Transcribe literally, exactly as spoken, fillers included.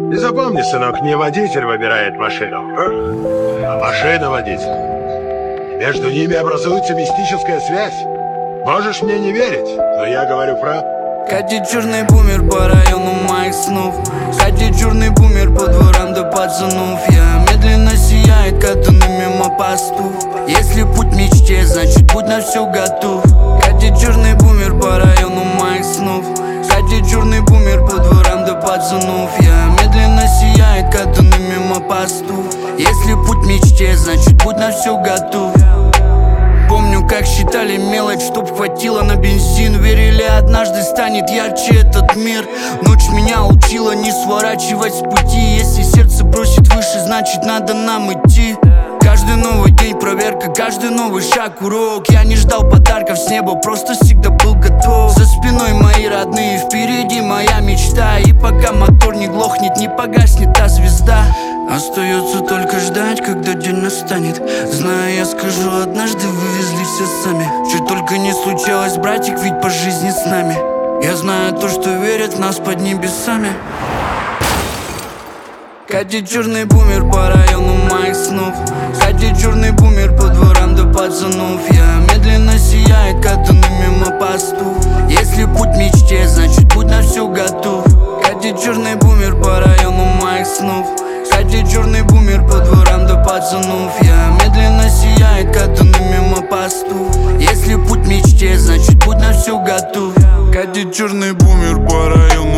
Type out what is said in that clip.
И запомни, сынок, не водитель выбирает машину, а машина водитель. Между ними образуется мистическая связь. Можешь мне не верить, но я говорю правду. Катит черный бумер по району моих снов. Катит черный бумер по дворам до пацанов. Я медленно сияет, катану мимо постов. Если путь мечте, значит будь на все готов. Катит черный бумер по району моих снов. Катит черный бумер по дворам до пацанов. Я медленно сияет, катану мимо постов. Если путь мечте, значит будь на все готов. Помню, как считали мелочь, чтоб хватило на бензин. Верили, однажды станет ярче этот мир. Ночь меня учила не сворачивать с пути. Если сердце бросит выше, значит надо нам идти. Каждый новый день проверка, каждый новый шаг урок. Я не ждал подарков с неба, просто всегда был готов. За спиной мои родные, впереди моя мечта. И пока мотор не глохнет, не погаснет та звезда. Остается только ждать, когда день настанет. Знаю, я скажу, однажды вывезли все сами. Чуть только не случалось, братик, ведь по жизни с нами. Я знаю то, что верят в нас под небесами. Катит черный бумер по району моих снов. Катит черный бумер по дворам до пацанов. Я медленно сияет, катану мимо постов. Если путь мечте, значит будь на все готов. Катит черный бумер по району моих снов. Катит черный бумер по дворам до пацанов. Я медленно сияет, катану мимо постов. Если путь мечте, значит будь на все готов. Катит черный бумер по району